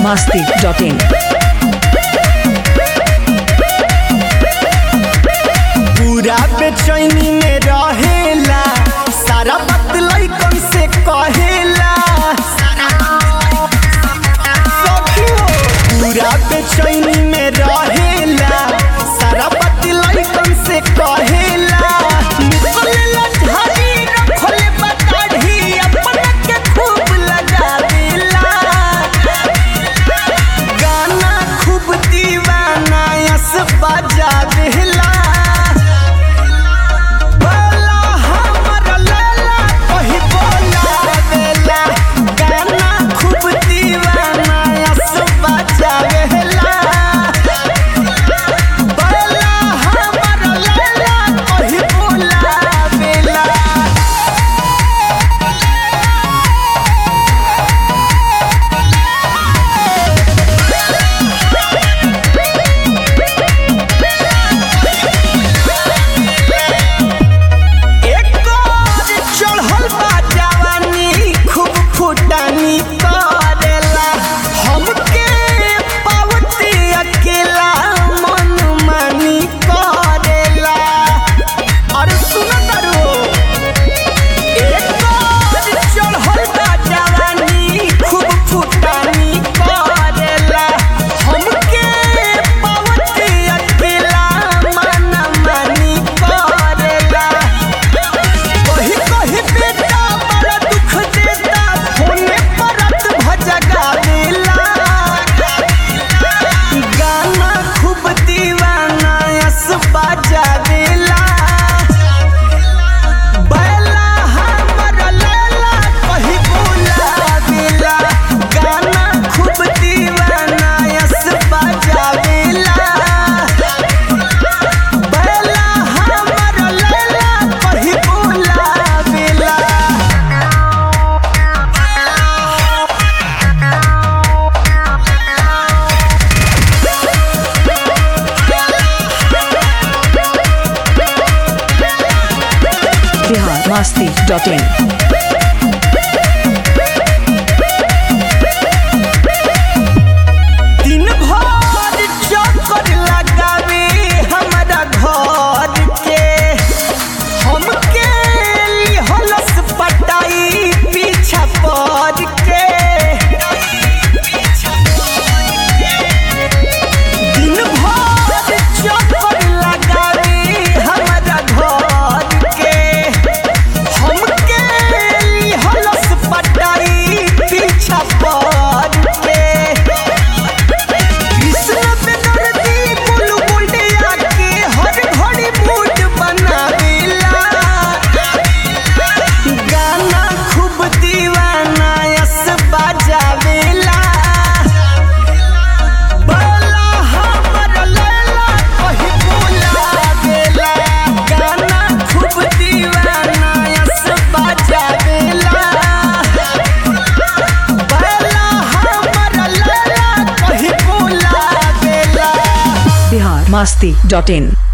biharmasti.in पूरा बेचैनी में रहेला सारा बात लइकन से कहेला पूरा बेचैनी में रहेला सारा बात लइकन से कहेला निकलेला झाड़ी रखले बताड़ी अपना के खूब लगा देला गाना खूब दीवाना यस बजा देला biharmasti.in दिन भर चक्कर लगावे हमारा घर के हमके लिहलस पटाई पीछा पड़ के दिन भर चक्कर लगावे हमारा घर के हमके लिहलस पटाई पीछा पड़ के biharmasti.in